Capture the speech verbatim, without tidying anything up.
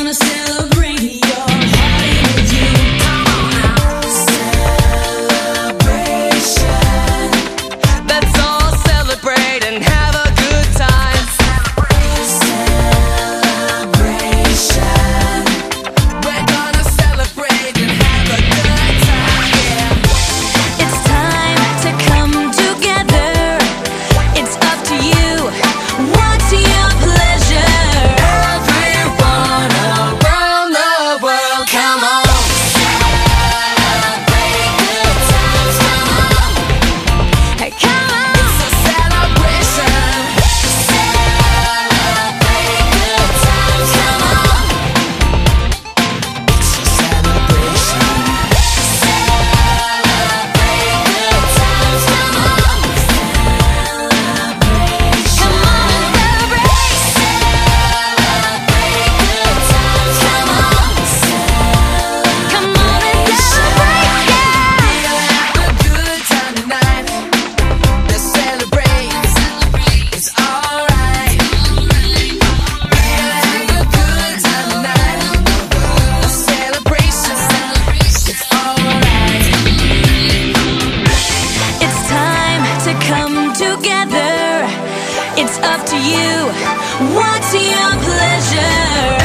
gonna celebrate your party with you. Come on now. Celebration. Let's all celebrate and have a good time. Celebration. We're gonna celebrate and have a good time, yeah. It's time to come together. It's up to you. What's your pleasure? Everyone around the world, come on. Celebrate good times. Come on. Hey, come on. It's a celebration. Celebrate good times. Come on. It's a celebration. Celebrate good times. Come on. Come on and celebrate. Celebrate good times. Come on. Come on and celebrate, yeah. We'll have a good time tonight. Let's celebrate. It's alright. We'll have a good time tonight. A celebration. It's alright. It's time to come together. It's up to you. What's your pleasure?